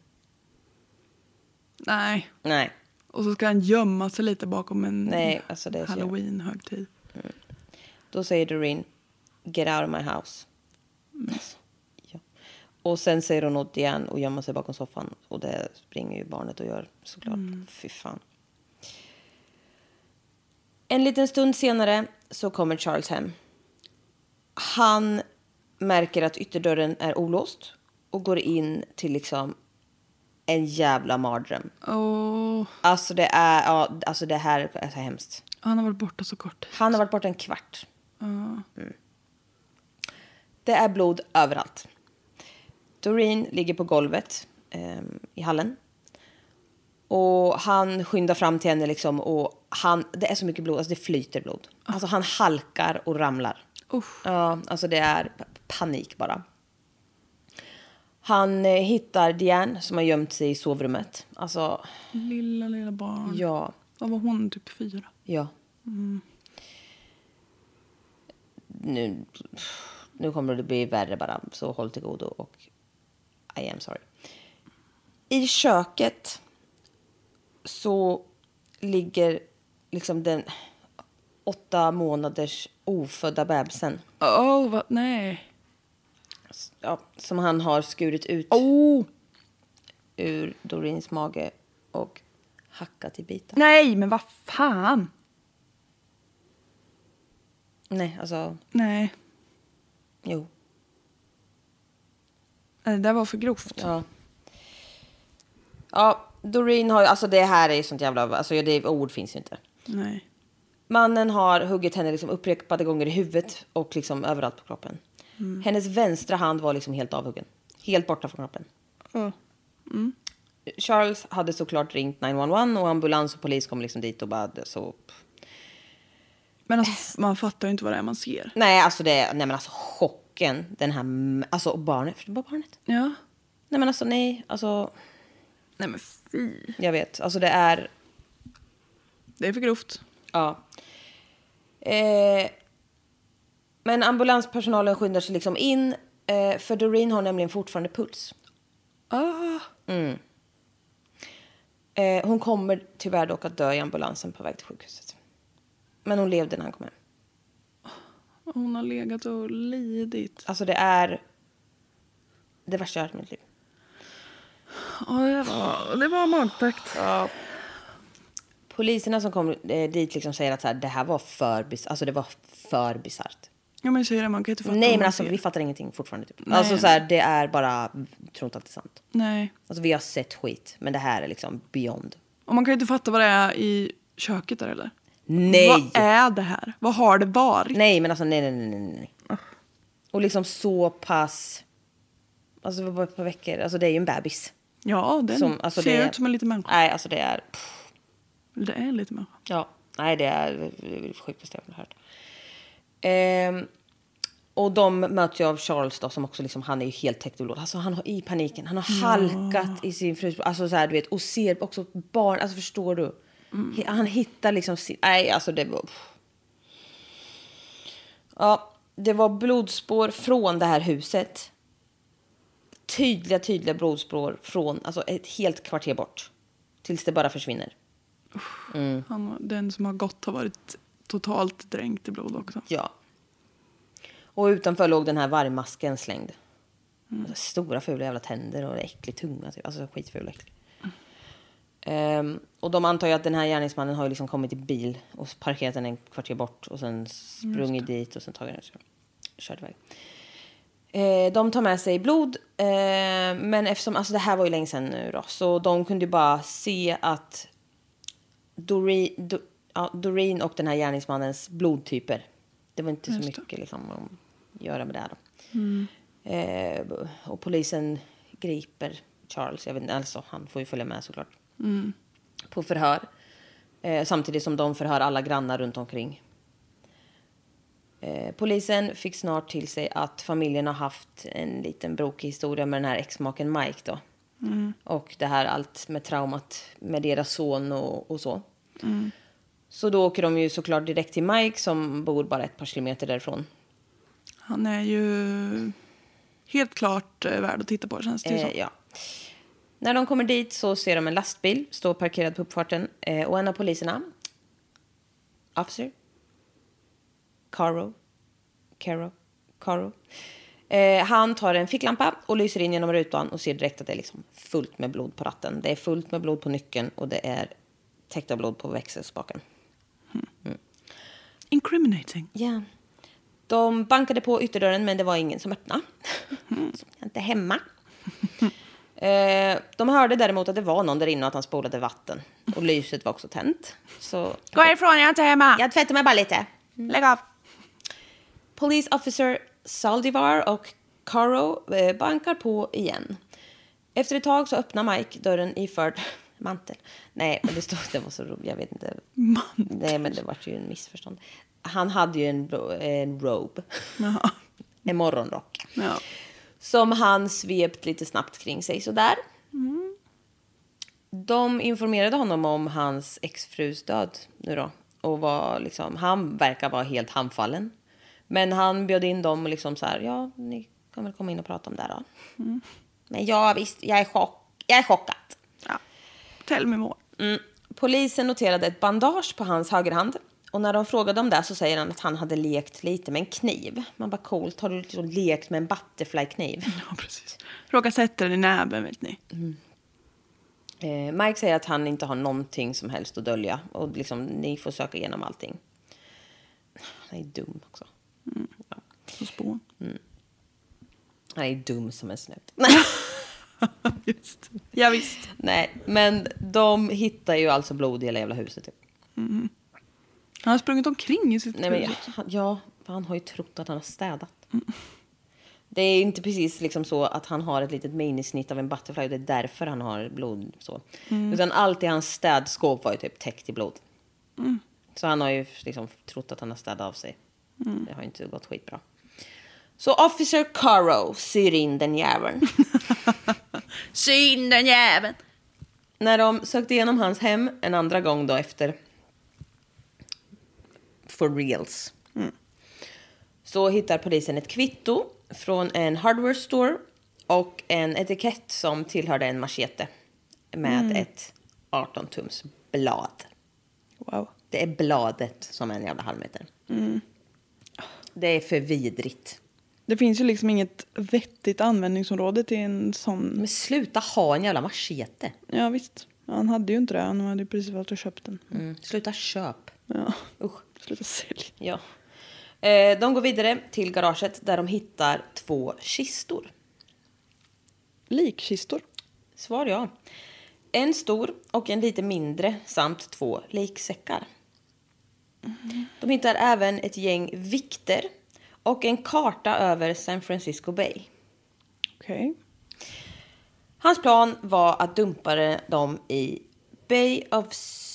Nej. Nej. Och så ska han gömma sig lite bakom en Nej, alltså det är Halloween-högtid. Mm. Då säger Doreen, get out of my house. Mm. Ja. Och sen säger hon åt igen och gömmer sig bakom soffan. Och det springer ju barnet och gör såklart. Mm. Fy fan. En liten stund senare så kommer Charles hem. Han märker att ytterdörren är olåst och går in till liksom en jävla mardröm. Oh. Alltså det är ja, alltså det här är så hemskt. Han har varit borta så kort. Han har varit borta en kvart. Uh. Mm. Det är blod överallt. Doreen ligger på golvet eh, i hallen. Och han skyndar fram till henne liksom, och han, det är så mycket blod, alltså det flyter blod. Uh. Alltså han halkar och ramlar. Uh. Ja, alltså det är panik bara. Han eh, hittar Diane som har gömt sig i sovrummet. Alltså... Lilla, lilla barn. Ja. Då var hon typ fyra. Ja. Mm. Nu, nu kommer det bli värre bara. Så håll till godo och I am sorry. I köket så ligger liksom den åtta månaders ofödda bebisen. Åh, oh, vad? Nej. Ja, som han har skurit ut oh. ur Doreens mage och hackat i bitar. Nej, men vad fan? Nej, alltså... Nej. Jo. Det där var för grovt. Ja. Ja, Doreen har... Alltså det här är ju sånt jävla... Alltså det ord finns ju inte. Nej. Mannen har huggit henne liksom upprepade gånger i huvudet och liksom överallt på kroppen. Mm. Hennes vänstra hand var liksom helt avhuggen. Helt borta från kroppen. Mm. Mm. Charles hade såklart ringt nio ett ett och ambulans och polis kom liksom dit och bara så. Men alltså, man fattar ju inte vad det är man ser. Nej, alltså det nej men alltså chocken den här alltså barnet, för det var barnet. Ja. Nej men alltså nej, alltså nej men fy. Jag vet, alltså det är det är för grovt. Ja. Eh, men ambulanspersonalen skyndar sig liksom in eh, för Doreen har nämligen fortfarande puls. Ah. Mm. Eh, hon kommer tyvärr dock att dö i ambulansen på väg till sjukhuset. Men hon levde när han kom hem. Hon har legat och lidit. Alltså det är det värsta jag har hört i mitt liv. Ja, det var, det var magtäckt. Ja. Poliserna som kom eh, dit liksom säger att så här, det här var för bis- alltså det var för bisarrt. Ja men säger det, man kan inte fatta. Nej men alltså vi fattar ingenting fortfarande typ. Nej, alltså så här, det är bara tror inte att det är sant. Nej. Alltså vi har sett skit men det här är liksom beyond. Och man kan ju inte fatta vad det är i köket där eller? Nej. Vad är det här? Vad har det varit? Nej men alltså nej nej nej nej. nej. Och liksom så pass alltså det var bara ett par veckor. Alltså det är ju en bebis. Ja, den som, alltså, ser det, ut som en liten människa. Nej alltså det är pff. Det är lite människa. Ja, nej det är det sjukaste jag har hört. Ehm, och de möts ju av Charles då som också liksom, han är ju helt täckt i blod. Alltså han har i paniken, han har ja. halkat i sin frus, alltså så här du vet, och ser också barn, alltså förstår du? Mm. Han hittar liksom sin, nej alltså det var ja, det var blodspår från det här huset. Tydliga, tydliga blodspår från alltså ett helt kvarter bort. Tills det bara försvinner. Mm. Han, den som har gått har varit totalt dränkt i blod också. Ja. Och utanför låg den här vargmasken slängd. Mm. Alltså, stora fula jävla tänder och äcklig tunga. Typ. Alltså skitful äcklig. Mm. Um, och de antar ju att den här gärningsmannen har ju liksom kommit i bil och parkerat den en kvarter bort. Och sen sprungit dit och sen tagit den och kört iväg. Uh, de tar med sig blod. Uh, men eftersom, alltså det här var ju länge sedan nu då. Så de kunde ju bara se att Doreen, Do, ja, Doreen och den här gärningsmannens blodtyper. Det var inte så mycket liksom, att göra med det här då. Mm. Eh, och polisen griper Charles. Jag vet inte, alltså, han får ju följa med såklart. Mm. På förhör. Eh, samtidigt som de förhör alla grannar runt omkring. Eh, polisen fick snart till sig att familjen har haft en liten brokig historia med den här exmaken Mike då. Mm. Och det här allt med traumat med deras son och, och så. Mm. Så då åker de ju såklart direkt till Mike som bor bara ett par kilometer därifrån. Han är ju helt klart eh, värd att titta på, känns det eh, så. Ja. När de kommer dit så ser de en lastbil stå parkerad på uppfarten. Eh, och en av poliserna, officer, Caro, Caro, Caro. Eh, han tar en ficklampa och lyser in genom rutan och ser direkt att det är liksom fullt med blod på ratten. Det är fullt med blod på nyckeln och det är täckt av blod på växelspaken. Mm. Incriminating. Ja. Yeah. De bankade på ytterdörren men det var ingen som öppnade. Mm. Så jag är inte hemma. eh, de hörde däremot att det var någon där inne och att han spolade vatten. Och lyset var också tänt. Så, gå härifrån, jag är inte hemma. Jag tvättar mig bara lite. Mm. Lägg av. Police officer Saldivar och Caro eh, bankar på igen. Efter ett tag så öppnar Mike dörren iförd mantel. Nej, men det stod det var så roligt. Jag vet inte. Mantel. Nej, men det var ju en missförstånd. Han hade ju en, en robe. Jaha. En morgonrock. Ja. Som han svept lite snabbt kring sig sådär. Mm. De informerade honom om hans exfrus död nu då. Och var liksom, han verkar vara helt handfallen. Men han bjöd in dem och liksom så här, ja, ni kan väl komma in och prata om det då. Mm. Men ja, visst, jag är, chock, jag är chockad. Ja, tell me more. Mm. Polisen noterade ett bandage på hans högerhand. Och när de frågade om det så säger han att han hade lekt lite med en kniv. Man bara, coolt, har du liksom lekt med en butterfly-kniv? Ja, precis. Råkar sätta den i näben, vet ni. Mm. Eh, Mike säger att han inte har någonting som helst att dölja. Och liksom, ni får söka igenom allting. Han är dum också. Mm. Ja. Så spån. Mm. Han är dum som en snut. Just. Ja, visst. Nej, men de hittar ju alltså blod i hela jävla huset. Typ. Mm. Han har sprungit omkring i sitt Nej, hus. Men, ja, ja, för han har ju trott att han har städat. Mm. Det är inte precis liksom så att han har ett litet minisnitt av en butterfly. Det är därför han har blod. Så. Mm. Utan allt i hans städskåp var ju typ täckt i blod. Mm. Så han har ju liksom trott att han har städat av sig. Mm. Det har inte gått skitbra. Så Officer Caro syr in den jäveln. Syr in den jäveln. När de sökte igenom hans hem en andra gång då efter for reals. Mm. Så hittar polisen ett kvitto från en hardware store och en etikett som tillhörde en machete med mm. ett arton tums blad. Wow. Det är bladet som är en jävla halvmeter. Mm. Det är för vidrigt. Det finns ju liksom inget vettigt användningsområde till en sån... Men sluta ha en jävla machete. Ja visst. Ja, han hade ju inte det. Han hade ju precis varit och köpt den. Mm. Sluta köp. Ja. Usch. Sluta sälj. Ja. Eh, de går vidare till garaget där de hittar två kistor. Likkistor? Svar ja. En stor och en lite mindre samt två liksäckar. Mm. De hittar även ett gäng vikter och en karta över San Francisco Bay. Okej. Okay. Hans plan var att dumpa dem i Bay of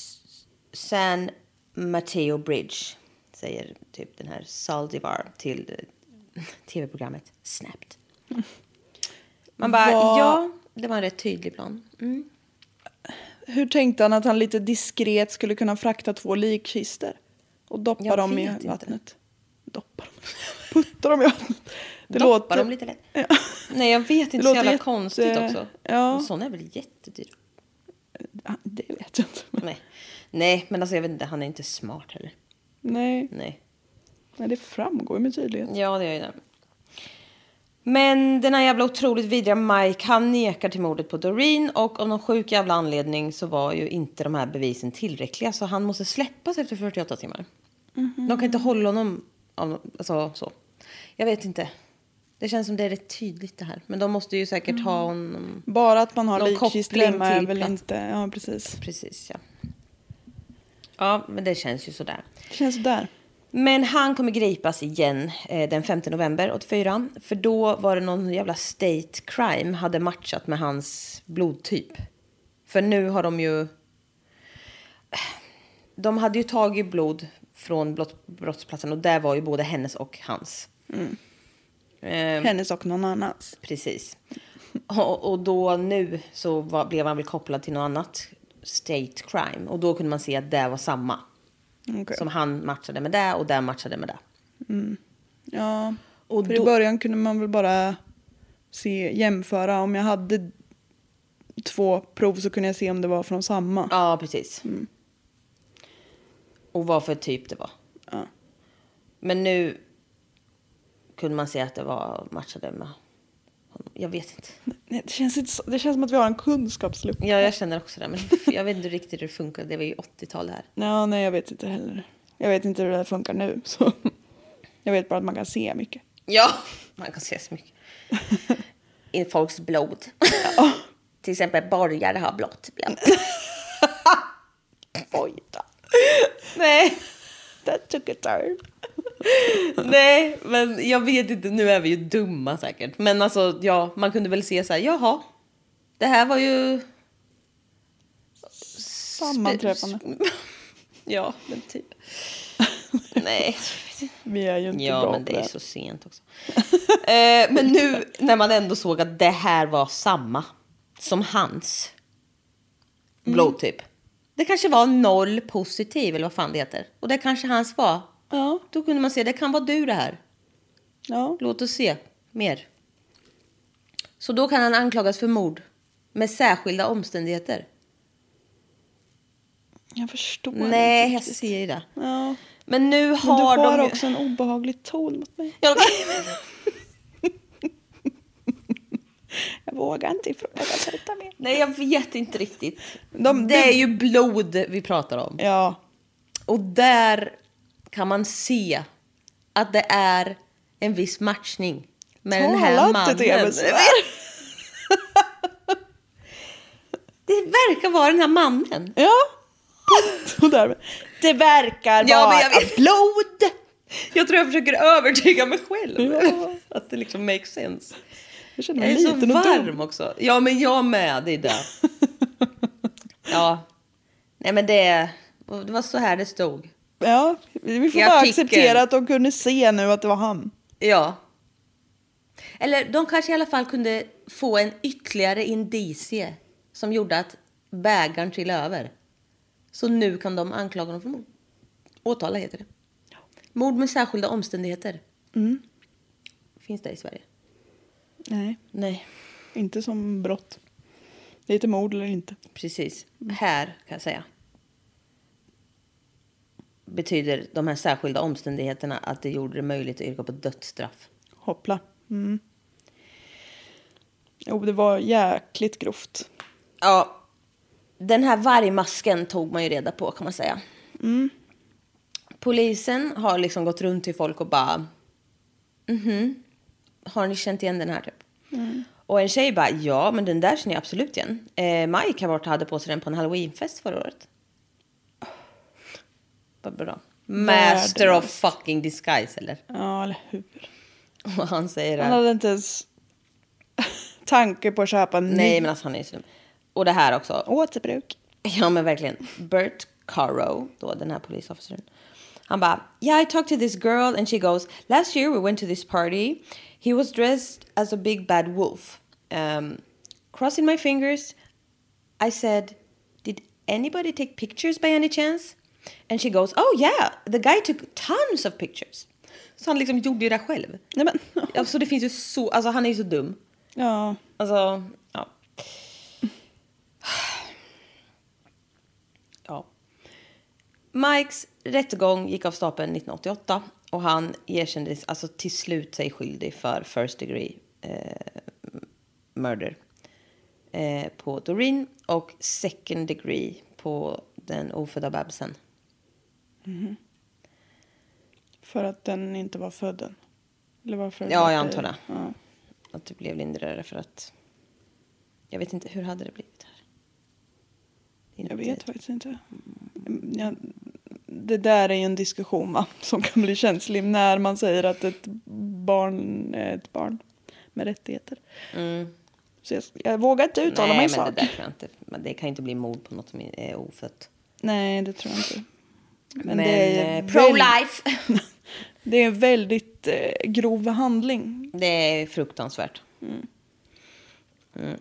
San Mateo Bridge, säger typ den här Saldivar till tv-programmet Snapped. Mm. Man bara, var... ja, det var en rätt tydlig plan. Mm. Hur tänkte han att han lite diskret skulle kunna frakta två likkistor och doppa jag dem i inte. vattnet? Doppa dem. Putta dem i vattnet. Det doppa låter... dem lite lätt. Ja. Nej, jag vet inte, så jävla jätte... konstigt också. Ja. Och sån är väl jättedyr. Det vet jag inte. Nej. Nej, men alltså jag vet inte, han är inte smart heller. Nej. Nej. Nej, det framgår ju med tydlighet. Ja, det gör ju det. Men den här jävla otroligt vidriga Mike, han nekar till mordet på Doreen. Och av någon sjuk jävla anledning så var ju inte de här bevisen tillräckliga. Så han måste släppas efter fyrtioåtta timmar. Mm-hmm. De kan inte hålla honom, alltså så. Jag vet inte. Det känns som det är rätt tydligt det här. Men de måste ju säkert mm. ha honom... Bara att man har likkistor hemma är väl inte... Ja, precis. Precis, ja. Ja, men det känns ju sådär. Det känns sådär. Men han kommer gripas igen eh, den femte november åttiofyra. För då var det någon jävla state crime hade matchat med hans blodtyp. För nu har de ju... De hade ju tagit blod från brott, brottsplatsen. Och där var ju både hennes och hans. Mm. Eh, hennes och någon annans. Precis. Och, och då nu så var, blev han väl kopplad till något annat state crime. Och då kunde man se att det var samma. Okay. Som han matchade med det och där matchade med det. Mm. Ja, och för då... i början kunde man väl bara se, jämföra. Om jag hade två prov så kunde jag se om det var från samma. Ja, precis. Mm. Och vad för typ det var. Ja. Men nu kunde man se att det var matchade med honom. Jag vet inte. Nej, det, känns inte så, det känns som att vi har en kunskapslucka. Ja, jag känner också det. Men jag vet inte riktigt hur det funkar. Det var ju åttiotal här. Ja, nej, jag vet inte heller. Jag vet inte hur det funkar nu. Så. Jag vet bara att man kan se mycket. Ja, man kan se så mycket. I folks blod. Ja. Till exempel borgare har blått blod. Oj då. Nej. That took a turn. Nej, men jag vet inte. Nu är vi ju dumma säkert. Men alltså, ja, man kunde väl se så här. Jaha, det här var ju sammanträffande. Ja, men typ. Nej. Vi är ju inte ja, bra men det på är så sent också. eh, men nu när man ändå såg att det här var samma som hans mm. blodtyp. Det kanske var noll positiv eller vad fan det heter. Och det kanske hans var. Ja. Då kunde man se, det kan vara du det här. Ja. Låt oss se mer. Så då kan han anklagas för mord med särskilda omständigheter. Jag förstår. Nej, jag ser det. Ja. Men nu har Men du har de... också en obehaglig ton mot mig. Ja, jag vågar inte ifrågasätta mer. Nej, jag vet inte riktigt. De, det är ju blod vi pratar om. Ja. Och där kan man se att det är en viss matchning med den här mannen. Det, det verkar vara den här mannen. Ja. Det verkar ja, vara men jag vet. blod. Jag tror jag försöker övertyga mig själv. Ja. Att det liksom makes sense. Jag känner mig jag är liten så och varm dum. också. Ja, men jag med, det är det. Ja. Nej, men det, det var så här det stod. Ja, vi får I bara artikeln. acceptera att de kunde se nu att det var han. Ja. Eller de kanske i alla fall kunde få en ytterligare indicie som gjorde att bägaren trillade över. Så nu kan de anklaga honom för mord. Åtala heter det. Mord med särskilda omständigheter. Mm. Finns det i Sverige? Nej, Nej. inte som brott. Det är inte mord eller inte. Precis. Här kan jag säga. Betyder de här särskilda omständigheterna att det gjorde det möjligt att yrka på dödsstraff. Hoppla. Mm. Jo, det var jäkligt grovt. Ja. Den här vargmasken tog man ju reda på, kan man säga. Mm. Polisen har liksom gått runt till folk och bara... Mhm. Har ni känt igen den här typ? Mm. Och en tjej bara, ja, men den där känner jag absolut igen. Eh, Mike har varit och hade på sig den på en Halloweenfest förra året. Vad bra. Master Värdelöst. of fucking disguise, eller? Ja, eller hur? Och han säger Han det. hade inte ens tanke på att köpa en Nej, ny. men alltså han är så... Och det här också. Återbruk. Ja, men verkligen. Bert Caro, då den här polisofficeren. Han bara, yeah, I talked to this girl and she goes, last year we went to this party. He was dressed as a big bad wolf. Um, crossing my fingers, I said, did anybody take pictures by any chance? And she goes, oh yeah, the guy took tons of pictures. Så han liksom gjorde ju det själv. Nej, men. Alltså det finns ju så, alltså han är ju så dum. Ja. Alltså, ja. Ja. Mikes rättegång gick av stapeln nittonhundraåttioåtta och han erkände alltså till slut sig skyldig för first degree eh, murder eh, på Doreen och second degree på den ofödda bebisen. Mm. För att den inte var född än. Eller varför? Ja, jag antar det. Ja. Att det blev lindrigare för att jag vet inte, hur hade det blivit här? Jag vet faktiskt inte. Ja, det där är ju en diskussion, va? Som kan bli känslig när man säger att ett barn är ett barn med rättigheter. Mm. Så jag, jag vågar inte uttala Nej, mig i men sak. det där kan jag inte. Men det kan inte bli mord på något som är ofött. Nej, det tror jag inte. Men, Men, det är eh, pro-life. Det är en väldigt eh, grov handling. Det är fruktansvärt. Mm. Mm.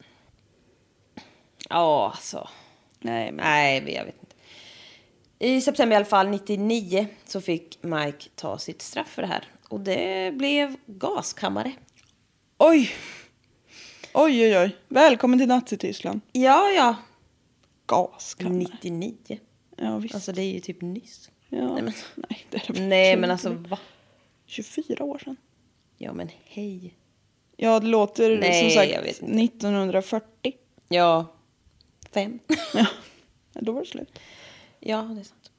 Ja, alltså. Nej, men... Nej, jag vet inte. I september i alla fall nittionio så fick Mike ta sitt straff för det här. Och det blev gaskammare. Oj! Oj, oj, oj. Välkommen till Nazityskland. Ja, ja. Gaskammare. nittionio. Ja, visst. Alltså det är ju typ nyss. Ja. Nej, men, Nej, det är det nej, verkligen men alltså inte. va? tjugofyra år sedan. Ja, men hej. Ja, det låter Nej, som jag sagt vet inte. nittonhundrafyrtio. Ja, fem. Ja, då var det slut. Ja, det är sant.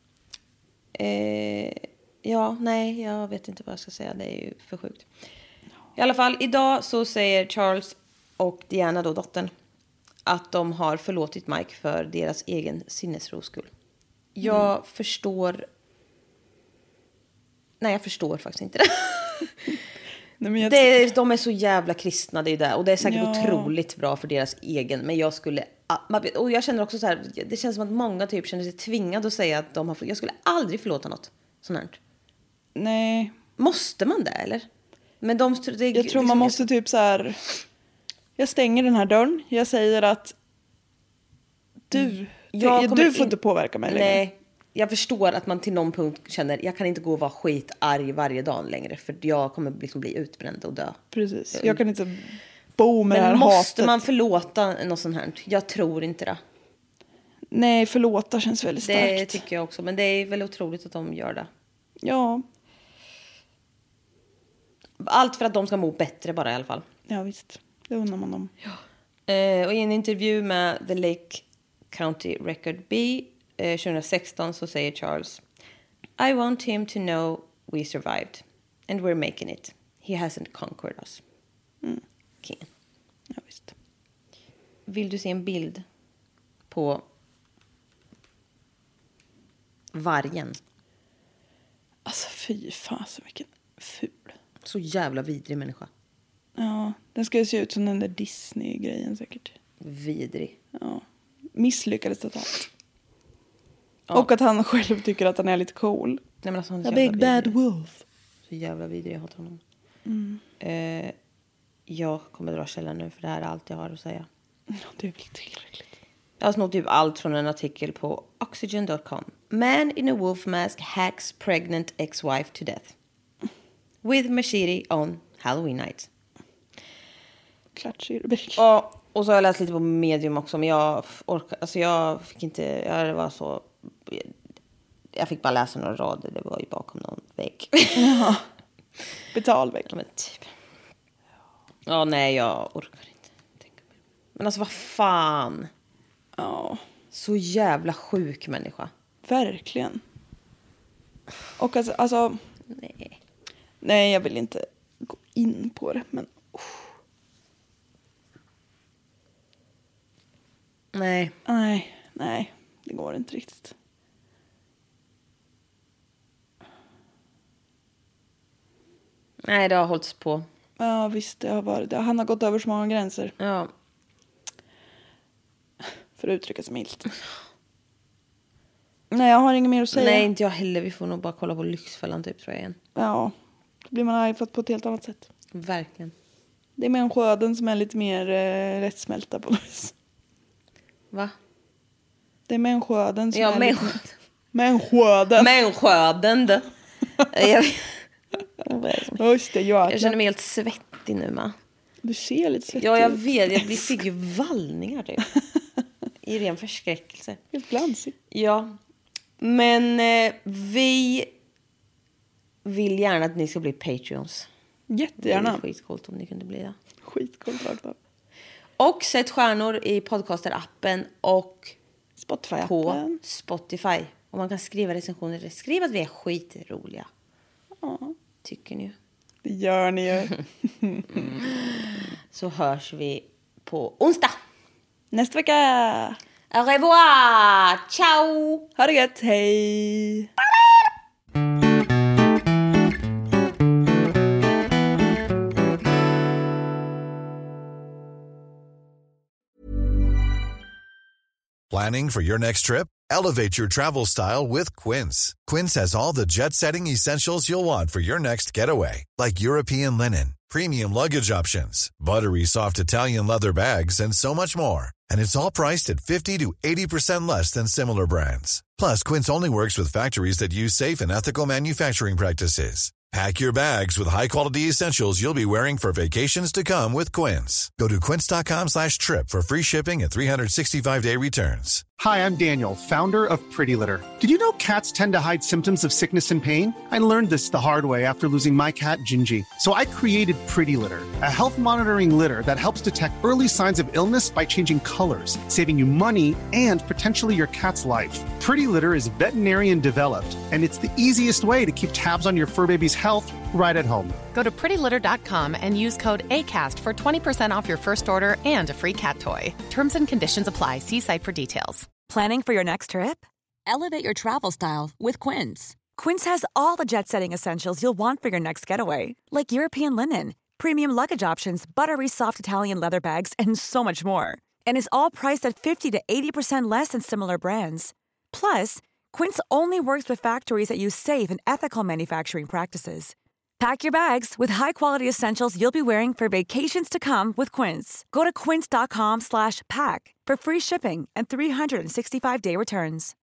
Eh, ja, nej, jag vet inte vad jag ska säga. Det är ju för sjukt. I alla fall, idag så säger Charles och Diana, då dottern, att de har förlåtit Mike för deras egen sinnesros skull. Jag mm. förstår... Nej, jag förstår faktiskt inte det. Nej, men jag... det är, de är så jävla kristna, det är det. Och det är säkert Ja. otroligt bra för deras egen. Men jag skulle... Och jag känner också så här... Det känns som att många typ känner sig tvingade att säga att de har... Jag skulle aldrig förlåta något sånt här. Nej. Måste man det, eller? Men de... Det, Jag tror man måste typ så här... Jag stänger den här dörren. Jag säger att... Du... Jag det, kommer du får in... inte påverka mig längre. Nej. Jag förstår att man till någon punkt känner... Jag kan inte gå och vara skitarg varje dag längre. För jag kommer liksom bli utbränd och dö. Precis. Jag kan inte bo med Men det här måste hatet. man förlåta något sånt här? Jag tror inte det. Nej, förlåta känns väldigt starkt. Det tycker jag också. Men det är väl otroligt att de gör det. Ja. Allt för att de ska må bättre bara i alla fall. Ja, visst. Det undrar man dem. Ja. Eh, och i en intervju med The Lake County Record B eh, tjugohundrasexton så säger Charles: I want him to know we survived. And we're making it. He hasn't conquered us. Mm. Kingen. Ja, visst. Vill du se en bild på vargen? Alltså Fy fan så vilken ful. Så jävla vidrig människa. Ja, den ska ju se ut som den där Disney-grejen säkert. Vidrig. Ja, misslyckades totalt. Ja. Och att han själv tycker att han är lite cool. Nej, men alltså, han är A så big jävla bad vidrig. wolf. Så jävla vidrig, jag hatar honom. Mm. Eh, jag kommer dra källan nu för det här är allt jag har att säga. Ja, det är väl tillräckligt. Jag har snott typ allt från en artikel på oxygen dot com. Man in a wolf mask hacks pregnant ex-wife to death. With machete on Halloween night. Klatschig rubrik. Ja, och så har jag läst lite på Medium också. Men jag orkar, alltså jag fick inte, jag, det var så, jag fick bara läsa några rader. Det var ju bakom någon vägg. Ja. Betalvägg. Ja, men typ. Ja, nej, jag orkar inte. Men alltså, vad fan. Ja. Så jävla sjuk människa. Verkligen. Och alltså, alltså Nej. nej, jag vill inte gå in på det, men oh. Nej. Nej, nej, det går inte riktigt. Nej, det har hållits på. Ja, visst, det har varit det. Han har gått över så många gränser. Ja. För att uttrycka sig milt. Nej, jag har inget mer att säga. Nej, inte jag heller. Vi får nog bara kolla på Lyxfällan typ, tror jag igen. Ja, då blir man arg på ett helt annat sätt. Verkligen. Det är människoöden som är lite mer eh, rättsmälta på något vis. Va? Det är människoöden som Ja, är människo... lite mer... Människoöden. Människoöden. jag... Just det, jag, jag känner mig helt svettig nu, ma. Du ser lite svettig Ja, jag ut. vet. Jag fick ju vallningar typ. I ren förskräckelse. Helt glansig. Ja. Men eh, vi vill gärna att ni ska bli Patreons. Jättegärna. Det är skitcoolt om ni kunde bli det. Skitcoolt rakt av. Och sätt stjärnor i podcaster-appen och Spotify-appen. på Spotify. Och man kan skriva recensioner. Skriv att vi är skitroliga. Ja, Tycker ni ju. det gör ni ju. Så hörs vi på onsdag. Nästa vecka. Au revoir! Ciao! Ha det gött, hej! Planning for your next trip? Elevate your travel style with Quince. Quince has all the jet-setting essentials you'll want for your next getaway, like European linen, premium luggage options, buttery soft Italian leather bags, and so much more. And it's all priced at fifty to eighty percent less than similar brands. Plus, Quince only works with factories that use safe and ethical manufacturing practices. Pack your bags with high-quality essentials you'll be wearing for vacations to come with Quince. Go to quince.com slash trip for free shipping and three sixty-five day returns. Hi, I'm Daniel, founder of Pretty Litter. Did you know cats tend to hide symptoms of sickness and pain? I learned this the hard way after losing my cat, Gingy. So I created Pretty Litter, a health monitoring litter that helps detect early signs of illness by changing colors, saving you money and potentially your cat's life. Pretty Litter is veterinarian developed, and it's the easiest way to keep tabs on your fur baby's health right at home. Go to pretty litter dot com and use code ACAST for twenty percent off your first order and a free cat toy. Terms and conditions apply. See site for details. Planning for your next trip? Elevate your travel style with Quince. Quince has all the jet-setting essentials you'll want for your next getaway, like European linen, premium luggage options, buttery soft Italian leather bags, and so much more. And is all priced at fifty to eighty percent less than similar brands. Plus, Quince only works with factories that use safe and ethical manufacturing practices. Pack your bags with high-quality essentials you'll be wearing for vacations to come with Quince. Go to quince.com slash pack for free shipping and three sixty-five day returns.